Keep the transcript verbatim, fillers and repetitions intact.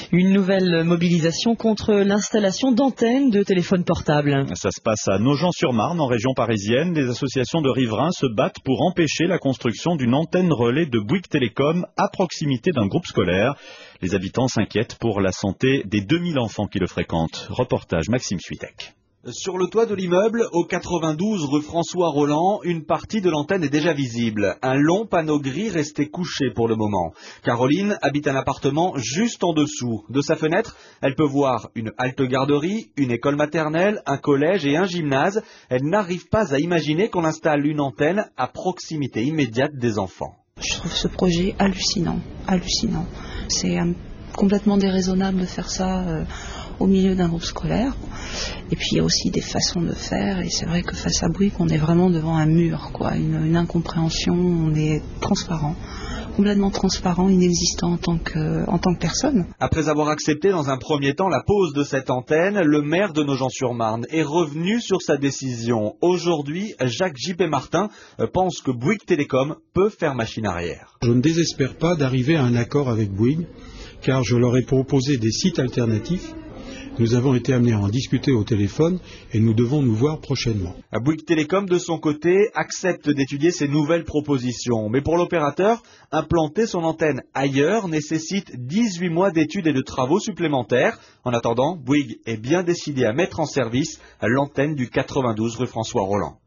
Une nouvelle mobilisation contre l'installation d'antennes de téléphones portables. Ça se passe à Nogent-sur-Marne, en région parisienne. Les associations de riverains se battent pour empêcher la construction d'une antenne relais de Bouygues Télécom à proximité d'un groupe scolaire. Les habitants s'inquiètent pour la santé des deux mille enfants qui le fréquentent. Reportage Maxime Switek. Sur le toit de l'immeuble, au quatre-vingt-douze rue François Roland, une partie de l'antenne est déjà visible. Un long panneau gris resté couché pour le moment. Caroline habite un appartement juste en dessous. De sa fenêtre, elle peut voir une halte garderie, une école maternelle, un collège et un gymnase. Elle n'arrive pas à imaginer qu'on installe une antenne à proximité immédiate des enfants. Je trouve ce projet hallucinant, hallucinant. C'est euh, complètement déraisonnable de faire ça euh, au milieu d'un groupe scolaire. Et puis il y a aussi des façons de faire, et c'est vrai que face à Bouygues, on est vraiment devant un mur, quoi, une, une incompréhension, on est transparent, complètement transparent, inexistant en tant que, en tant que personne. Après avoir accepté dans un premier temps la pose de cette antenne, le maire de Nogent-sur-Marne est revenu sur sa décision. Aujourd'hui, Jacques J P Martin pense que Bouygues Télécom peut faire machine arrière. Je ne désespère pas d'arriver à un accord avec Bouygues, car je leur ai proposé des sites alternatifs. Nous avons été amenés à en discuter au téléphone et nous devons nous voir prochainement. Bouygues Télécom, de son côté, accepte d'étudier ces nouvelles propositions. Mais pour l'opérateur, implanter son antenne ailleurs nécessite dix-huit mois d'études et de travaux supplémentaires. En attendant, Bouygues est bien décidé à mettre en service l'antenne du quatre-vingt-douze rue François Roland.